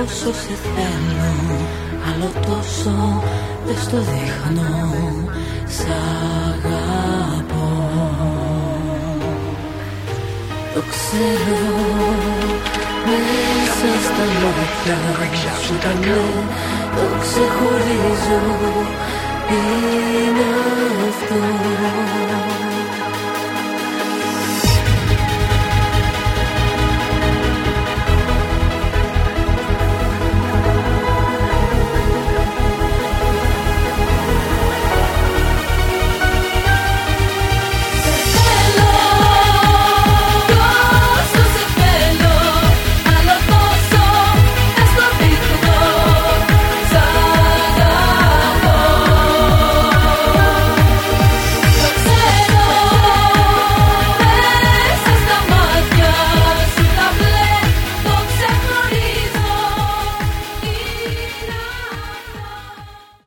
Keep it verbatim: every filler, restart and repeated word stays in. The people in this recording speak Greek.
τόσο σε θέλω, άλλο τόσο δεν στο δείχνω, σ' αγαπώ. Το ξέρω μέσα στα μάτια σου τα λέω, το ξεχωρίζω, είναι αυτό.